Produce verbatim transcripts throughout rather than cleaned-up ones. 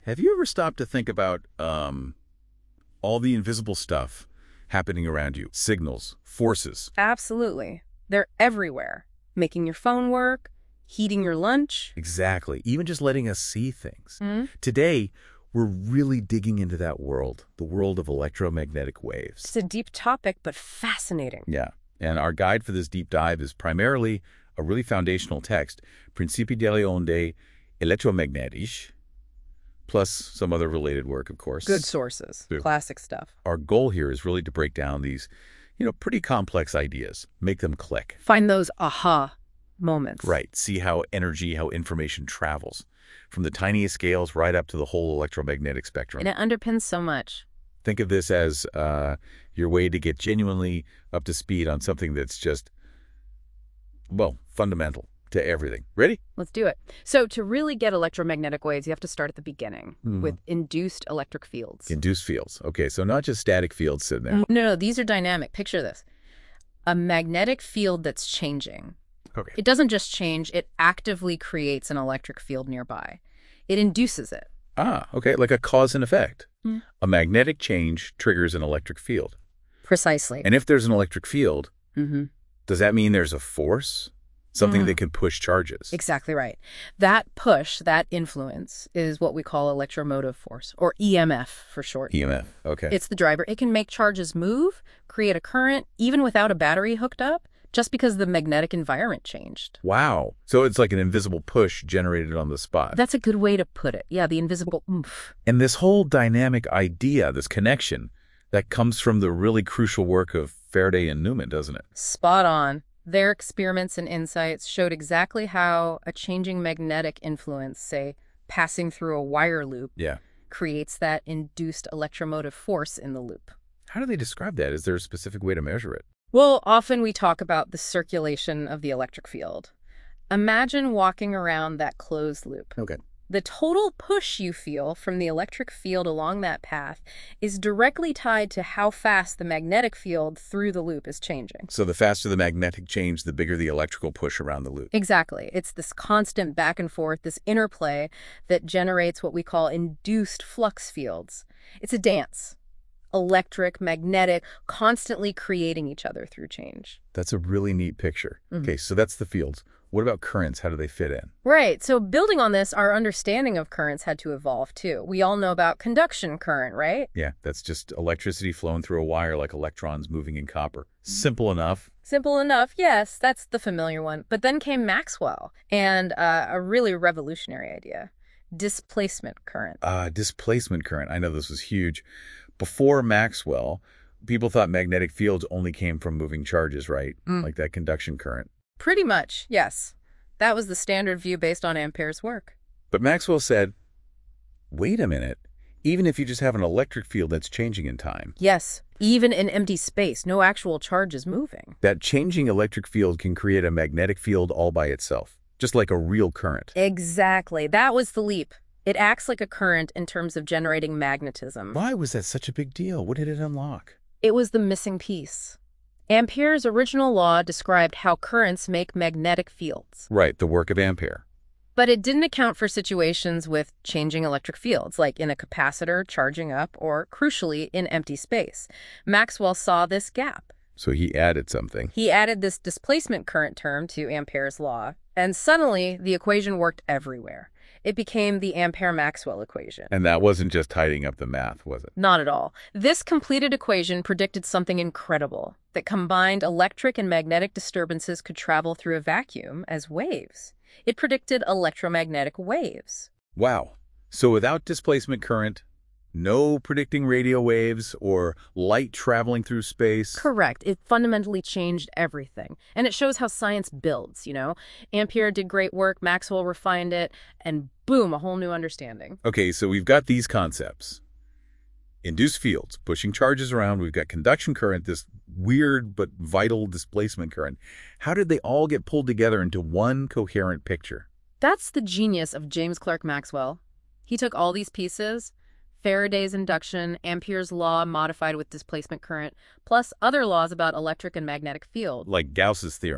Have you ever stopped to think about um, all the invisible stuff happening around you? Signals, forces. Absolutely. They're everywhere. Making your phone work, heating your lunch. Exactly. Even just letting us see things. Hmm? Today, we're really digging into that world, the world of electromagnetic waves. It's a deep topic, but fascinating. Yeah. And our guide for this deep dive is primarily a really foundational text, Principi delle onde elettromagnetiche, plus some other related work, of course. Good sources. True. Classic stuff. Our goal here is really to break down these, you know, pretty complex ideas, make them click. Find those aha moments. Right. See how energy, how information travels from the tiniest scales right up to the whole electromagnetic spectrum. And it underpins so much. Think of this as uh, your way to get genuinely up to speed on something that's just, well, fundamental to everything. Ready? Let's do it. So to really get electromagnetic waves, you have to start at the beginning Mhm. with induced electric fields. Induced fields. Okay, so not just static fields sitting there. No, no, these are dynamic. Picture this. A magnetic field that's changing. Okay. It doesn't just change, it actively creates an electric field nearby. It induces it. Ah, okay, like a cause and effect. Mm. A magnetic change triggers an electric field. Precisely. And if there's an electric field, Mm-hmm. does that mean there's a force? Something Mm. that can push charges? Exactly right. That push, that influence, is what we call electromotive force, or E M F for short. E M F, okay. It's the driver. It can make charges move, create a current, even without a battery hooked up, just because the magnetic environment changed. Wow. So it's like an invisible push generated on the spot. That's a good way to put it. Yeah, the invisible oomph. And this whole dynamic idea, this connection, that comes from the really crucial work of Faraday and Newman, doesn't it? Spot on. Their experiments and insights showed exactly how a changing magnetic influence, say, passing through a wire loop, Yeah. creates that induced electromotive force in the loop. How do they describe that? Is there a specific way to measure it? Well, often we talk about the circulation of the electric field. Imagine walking around that closed loop. Okay. The total push you feel from the electric field along that path is directly tied to how fast the magnetic field through the loop is changing. So the faster the magnetic change, the bigger the electrical push around the loop. Exactly. It's this constant back and forth, this interplay that generates what we call induced flux fields. It's a dance. Electric, magnetic, constantly creating each other through change. That's a really neat picture. Mhm. Okay, so that's the fields. What about currents? How do they fit in? Right. So building on this, our understanding of currents had to evolve too. We all know about conduction current, right? Yeah, that's just electricity flowing through a wire like electrons moving in copper. Simple enough. Simple enough, yes, that's the familiar one. But then came Maxwell and uh, a really revolutionary idea, displacement current. Uh, displacement current. I know this was huge. Before Maxwell, people thought magnetic fields only came from moving charges, right? Mm. Like that conduction current. Pretty much, yes. That was the standard view based on Ampere's work. But Maxwell said, wait a minute. Even if you just have an electric field that's changing in time, Yes, even in empty space, no actual charge is moving. that changing electric field can create a magnetic field all by itself, just like a real current. Exactly. That was the leap. It acts like a current in terms of generating magnetism. Why was that such a big deal? What did it unlock? It was the missing piece. Ampere's original law described how currents make magnetic fields. Right, the work of Ampere. But it didn't account for situations with changing electric fields, like in a capacitor charging up or, crucially, in empty space. Maxwell saw this gap. So he added something. He added this displacement current term to Ampere's law, and suddenly the equation worked everywhere. It became the Ampere-Maxwell equation. And that wasn't just tidying up the math, was it? Not at all. This completed equation predicted something incredible, that combined electric and magnetic disturbances could travel through a vacuum as waves. It predicted electromagnetic waves. Wow. So without displacement current, no predicting radio waves or light traveling through space. Correct. It fundamentally changed everything. And it shows how science builds, you know? Ampere did great work, Maxwell refined it, and boom, a whole new understanding. Okay, so we've got these concepts. Induced fields, pushing charges around. We've got conduction current, this weird but vital displacement current. How did they all get pulled together into one coherent picture? That's the genius of James Clerk Maxwell. He took all these pieces, Faraday's induction, Ampere's law modified with displacement current, plus other laws about electric and magnetic field. Like Gauss's theorem,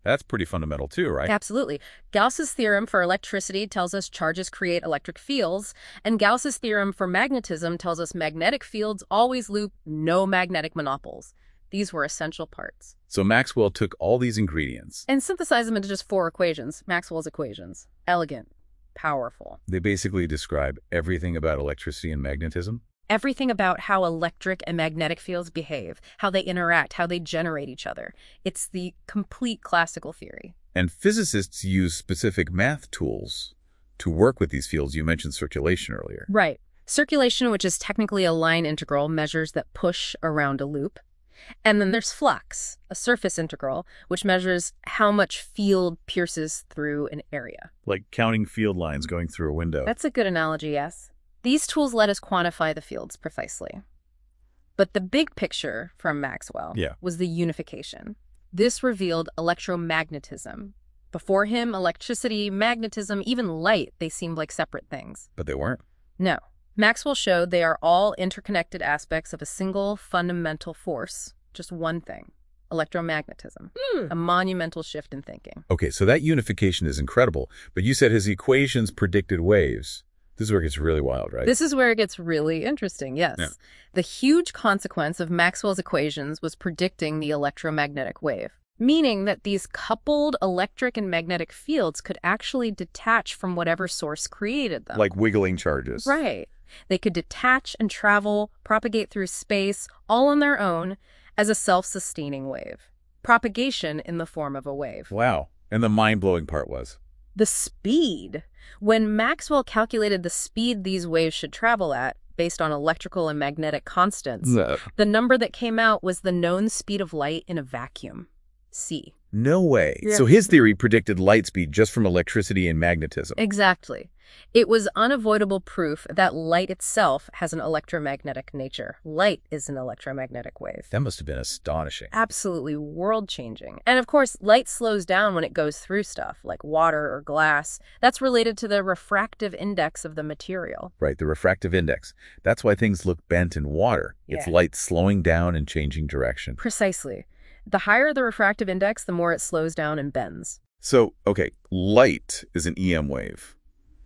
That's pretty fundamental too, right? Absolutely. Gauss's theorem for electricity tells us charges create electric fields, and Gauss's theorem for magnetism tells us magnetic fields always loop, no magnetic monopoles. These were essential parts. So Maxwell took all these ingredients. And synthesized them into just four equations, Maxwell's equations. Elegant, powerful. They basically describe everything about electricity and magnetism. Everything about how electric and magnetic fields behave, how they interact, how they generate each other. It's the complete classical theory. And physicists use specific math tools to work with these fields. You mentioned circulation earlier. Right. Circulation, which is technically a line integral, measures that push around a loop. And then there's flux, a surface integral, which measures how much field pierces through an area. Like counting field lines going through a window. That's a good analogy, yes. These tools let us quantify the fields precisely. But the big picture from Maxwell yeah. was the unification. This revealed electromagnetism. Before him, electricity, magnetism, even light, they seemed like separate things. But they weren't. No. Maxwell showed they are all interconnected aspects of a single fundamental force, just one thing, electromagnetism, mm. a monumental shift in thinking. Okay, so that unification is incredible, but you said his equations predicted waves. This is where it gets really wild, right? This is where it gets really interesting, yes. Yeah. The huge consequence of Maxwell's equations was predicting the electromagnetic wave, meaning that these coupled electric and magnetic fields could actually detach from whatever source created them. Like wiggling charges. Right. They could detach and travel, propagate through space, all on their own, as a self-sustaining wave. Propagation in the form of a wave. Wow. And the mind-blowing part was? The speed. When Maxwell calculated the speed these waves should travel at, based on electrical and magnetic constants, No. the number that came out was the known speed of light in a vacuum, c. No way. Yeah. So his theory predicted light speed just from electricity and magnetism. Exactly. It was unavoidable proof that light itself has an electromagnetic nature. Light is an electromagnetic wave. That must have been astonishing. Absolutely world-changing. And of course, light slows down when it goes through stuff, like water or glass. That's related to the refractive index of the material. Right, the refractive index. That's why things look bent in water. It's Yeah. light slowing down and changing direction. Precisely. The higher the refractive index, the more it slows down and bends. So, okay, light is an E M wave.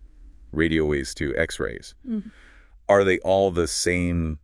Radio waves to X-rays. Mm-hmm. Are they all the same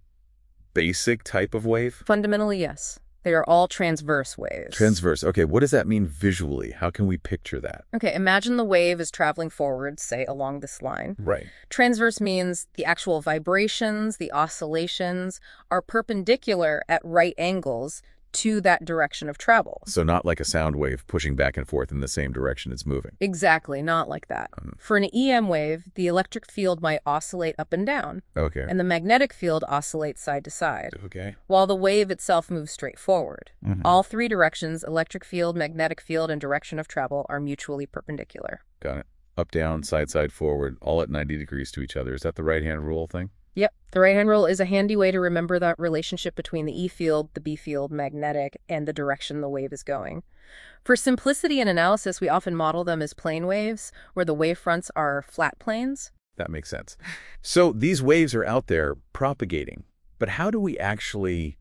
basic type of wave? Fundamentally, yes. They are all transverse waves. Transverse. Okay, what does that mean visually? How can we picture that? Okay, imagine the wave is traveling forward, say, along this line. Right. Transverse means the actual vibrations, the oscillations, are perpendicular at right angles to that direction of travel. So not like a sound wave pushing back and forth in the same direction it's moving. Exactly, not like that. Um, For an E M wave, the electric field might oscillate up and down, Okay. and the magnetic field oscillates side to side, Okay. while the wave itself moves straight forward. Mhm. All three directions, electric field, magnetic field, and direction of travel, are mutually perpendicular. Got it. Up, down, side, side, forward, all at ninety degrees to each other. Is that the right-hand rule thing? Yep. The right-hand rule is a handy way to remember that relationship between the E field, the B field, magnetic, and the direction the wave is going. For simplicity and analysis, we often model them as plane waves, where the wavefronts are flat planes. That makes sense. So these waves are out there propagating, but how do we actually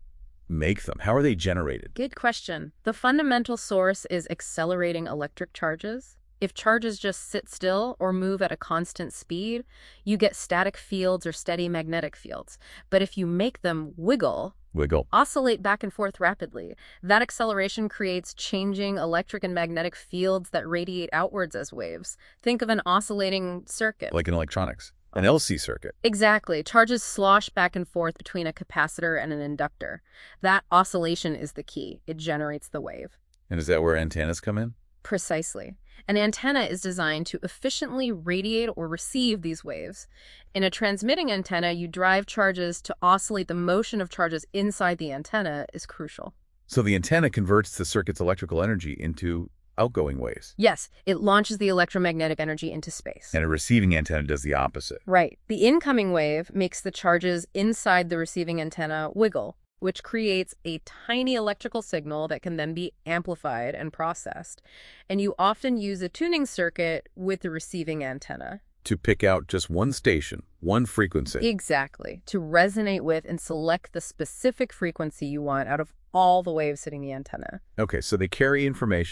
make them? How are they generated? Good question. The fundamental source is accelerating electric charges. If charges just sit still or move at a constant speed, you get static fields or steady magnetic fields. But if you make them wiggle, Wiggle. oscillate back and forth rapidly, that acceleration creates changing electric and magnetic fields that radiate outwards as waves. Think of an oscillating circuit. Like in electronics. An L C circuit. Exactly. Charges slosh back and forth between a capacitor and an inductor. That oscillation is the key. It generates the wave. And is that where antennas come in? Precisely. An antenna is designed to efficiently radiate or receive these waves. In a transmitting antenna, you drive charges to oscillate. The motion of charges inside the antenna is crucial. So the antenna converts the circuit's electrical energy into outgoing waves. Yes, it launches the electromagnetic energy into space. And a receiving antenna does the opposite. Right. The incoming wave makes the charges inside the receiving antenna wiggle, which creates a tiny electrical signal that can then be amplified and processed. And you often use a tuning circuit with the receiving antenna. To pick out just one station, one frequency. Exactly. To resonate with and select the specific frequency you want out of all the waves hitting the antenna. Okay, so they carry information,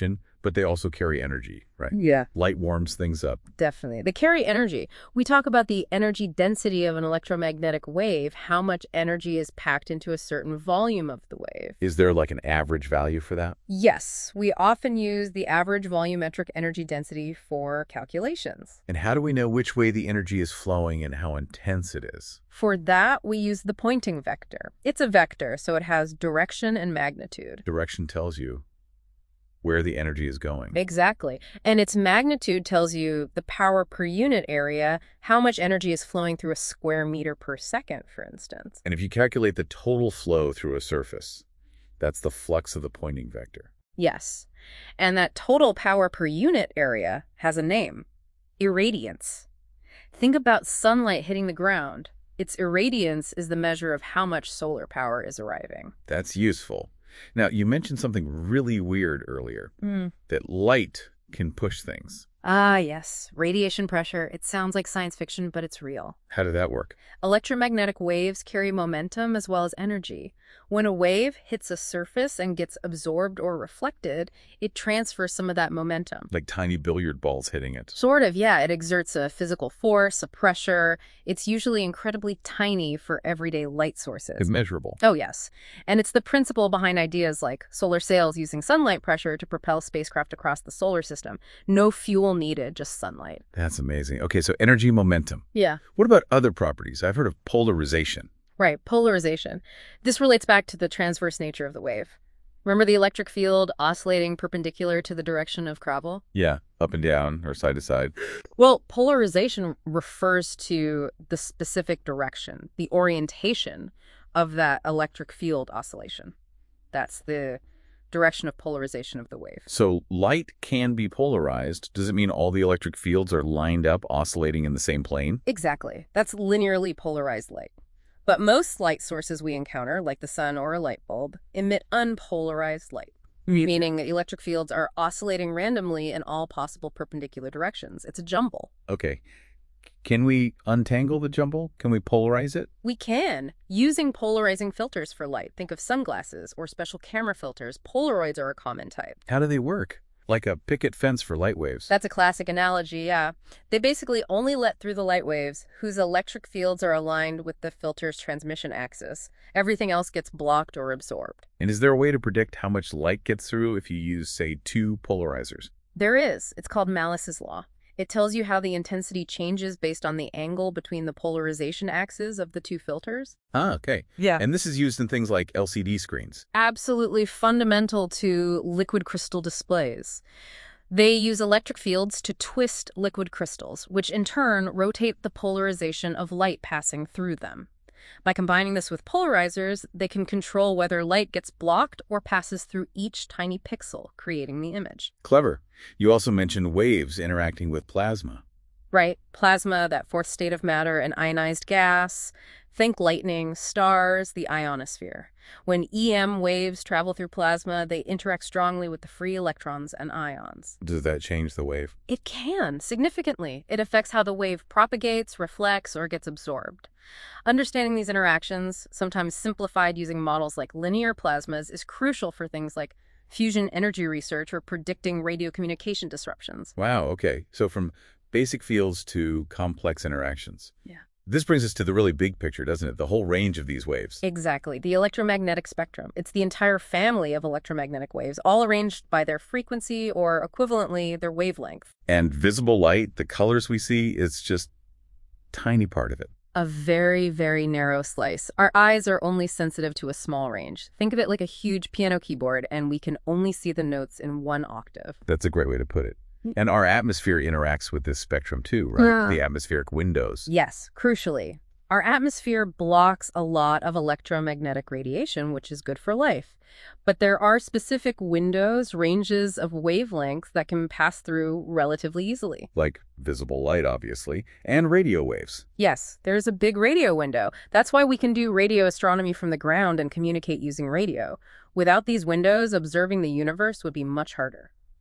But they also carry energy, right? Yeah. Light warms things up. Definitely. They carry energy. We talk about the energy density of an electromagnetic wave, how much energy is packed into a certain volume of the wave. Is there like an average value for that? Yes, we often use the average volumetric energy density for calculations. And how do we know which way the energy is flowing and how intense it is? For that, we use the Poynting vector. It's a vector, so it has direction and magnitude. Direction tells you where the energy is going. Exactly. And its magnitude tells you the power per unit area, how much energy is flowing through a square meter per second, for instance. And if you calculate the total flow through a surface, that's the flux of the Poynting vector. Yes. And that total power per unit area has a name: irradiance. Think about sunlight hitting the ground. Its irradiance is the measure of how much solar power is arriving. That's useful. Now, you mentioned something really weird earlier, Mm. that light can push things. Ah, yes. Radiation pressure. It sounds like science fiction, but it's real. How did that work? Electromagnetic waves carry momentum as well as energy. When a wave hits a surface and gets absorbed or reflected, it transfers some of that momentum. Like tiny billiard balls hitting it. Sort of, yeah. It exerts a physical force, a pressure. It's usually incredibly tiny for everyday light sources. Immeasurable. Oh, yes. And it's the principle behind ideas like solar sails using sunlight pressure to propel spacecraft across the solar system. No fuel needed, just sunlight. That's amazing. Okay, so energy momentum. Yeah. What about other properties? I've heard of polarization. Right, polarization. This relates back to the transverse nature of the wave. Remember the electric field oscillating perpendicular to the direction of travel? Yeah, up and down or side to side. Well, polarization refers to the specific direction, the orientation of that electric field oscillation. That's the direction of polarization of the wave. So light can be polarized. Does it mean all the electric fields are lined up oscillating in the same plane? Exactly. That's linearly polarized light. But most light sources we encounter, like the sun or a light bulb, emit unpolarized light, meaning electric fields are oscillating randomly in all possible perpendicular directions. It's a jumble. Okay. Can we untangle the jumble? Can we polarize it? We can, using polarizing filters for light. Think of sunglasses or special camera filters. Polaroids are a common type. How do they work? Like a picket fence for light waves. That's a classic analogy, yeah. They basically only let through the light waves whose electric fields are aligned with the filter's transmission axis. Everything else gets blocked or absorbed. And is there a way to predict how much light gets through if you use, say, two polarizers? There is. It's called Malice's law. It tells you how the intensity changes based on the angle between the polarization axes of the two filters. Ah, okay. Yeah. And this is used in things like L C D screens. Absolutely fundamental to liquid crystal displays. They use electric fields to twist liquid crystals, which in turn rotate the polarization of light passing through them. By combining this with polarizers, they can control whether light gets blocked or passes through each tiny pixel, creating the image. Clever. You also mentioned waves interacting with plasma. Right? Plasma, that fourth state of matter, and ionized gas. Think lightning, stars, the ionosphere. When E M waves travel through plasma, they interact strongly with the free electrons and ions. Does that change the wave? It can, significantly. It affects how the wave propagates, reflects, or gets absorbed. Understanding these interactions, sometimes simplified using models like linear plasmas, is crucial for things like fusion energy research or predicting radio communication disruptions. Wow, okay. So from basic fields to complex interactions. Yeah. This brings us to the really big picture, doesn't it? The whole range of these waves. Exactly. The electromagnetic spectrum. It's the entire family of electromagnetic waves, all arranged by their frequency or, equivalently, their wavelength. And visible light, the colors we see, is just a tiny part of it. A very, very narrow slice. Our eyes are only sensitive to a small range. Think of it like a huge piano keyboard, and we can only see the notes in one octave. That's a great way to put it. And our atmosphere interacts with this spectrum too, right? Yeah. The atmospheric windows. Yes, crucially. Our atmosphere blocks a lot of electromagnetic radiation, which is good for life. But there are specific windows, ranges of wavelengths that can pass through relatively easily. Like visible light, obviously, and radio waves. Yes, there's a big radio window. That's why we can do radio astronomy from the ground and communicate using radio. Without these windows, observing the universe would be much harder.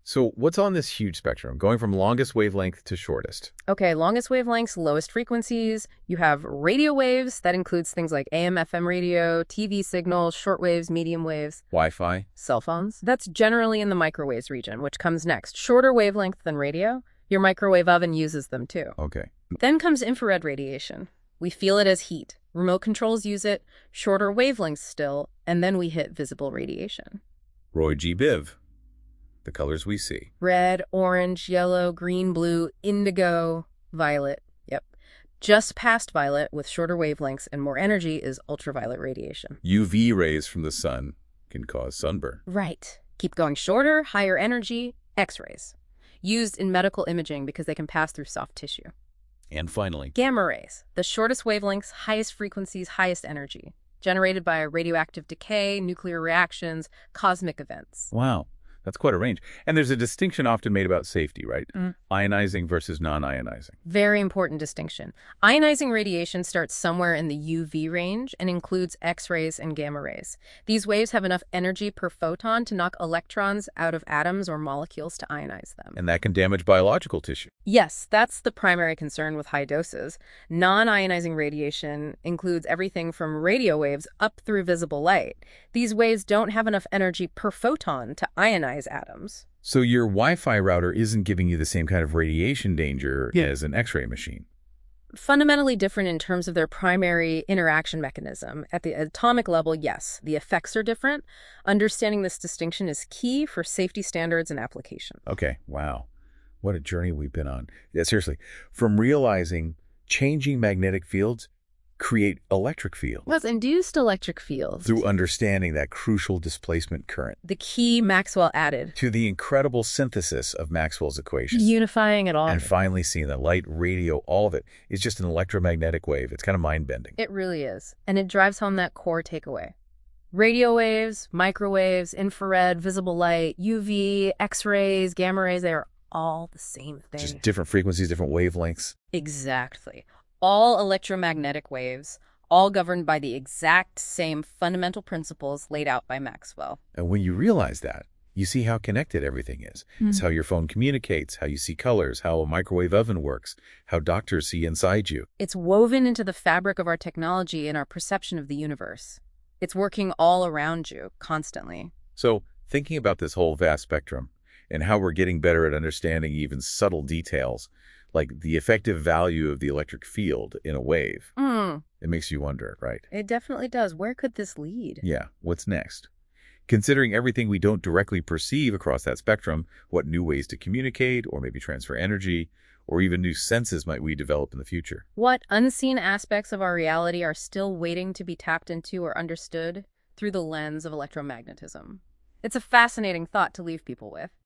So what's on this huge spectrum, going from longest wavelength to shortest? Okay, longest wavelengths, lowest frequencies. You have radio waves. That includes things like A M F M radio, T V signals, short waves, medium waves. Wi-Fi? Cell phones. That's generally in the microwaves region, which comes next. Shorter wavelength than radio. Your microwave oven uses them too. Okay. Then comes infrared radiation. We feel it as heat. Remote controls use it, shorter wavelengths still, and then we hit visible radiation. Roy G. Biv. The colors we see. Red, orange, yellow, green, blue, indigo, violet. Yep. Just past violet with shorter wavelengths and more energy is ultraviolet radiation. U V rays from the sun can cause sunburn. Right. Keep going shorter, higher energy, X-rays. Used in medical imaging because they can pass through soft tissue. And finally, Gamma rays, the shortest wavelengths, highest frequencies, highest energy, generated by radioactive decay, nuclear reactions, cosmic events. wow, that's quite a range. And there's a distinction often made about safety, right? Mm. Ionizing versus non-ionizing. Very important distinction. Ionizing radiation starts somewhere in the U V range and includes X-rays and gamma rays. These waves have enough energy per photon to knock electrons out of atoms or molecules to ionize them. And that can damage biological tissue. Yes, that's the primary concern with high doses. Non-ionizing radiation includes everything from radio waves up through visible light. These waves don't have enough energy per photon to ionize atoms. So your Wi-Fi router isn't giving you the same kind of radiation danger Yeah. as an X-ray machine. Fundamentally different in terms of their primary interaction mechanism. At the atomic level, yes, the effects are different. Understanding this distinction is key for safety standards and application. Okay, wow. What a journey we've been on. Yeah, seriously, from realizing changing magnetic fields create electric fields That's induced electric fields. through understanding that crucial displacement current, The key Maxwell added. to the incredible synthesis of Maxwell's equations, Unifying it all. and finally seeing that light, radio, all of it is just an electromagnetic wave. It's kind of mind-bending. It really is. And it drives home that core takeaway. Radio waves, microwaves, infrared, visible light, U V, X-rays, gamma rays, they are all the same thing. Just different frequencies, different wavelengths. Exactly. All electromagnetic waves, all governed by the exact same fundamental principles laid out by Maxwell. And when you realize that, you see how connected everything is. It's how your phone communicates, how you see colors, how a microwave oven works, how doctors see inside you. It's woven into the fabric of our technology and our perception of the universe. It's working all around you, constantly. So thinking about this whole vast spectrum and how we're getting better at understanding even subtle details, like the effective value of the electric field in a wave, Mm, it makes you wonder, right? it definitely does. Where could this lead? Yeah, what's next? Considering everything we don't directly perceive across that spectrum, what new ways to communicate or maybe transfer energy, or even new senses might we develop in the future? What unseen aspects of our reality are still waiting to be tapped into or understood through the lens of electromagnetism? It's a fascinating thought to leave people with.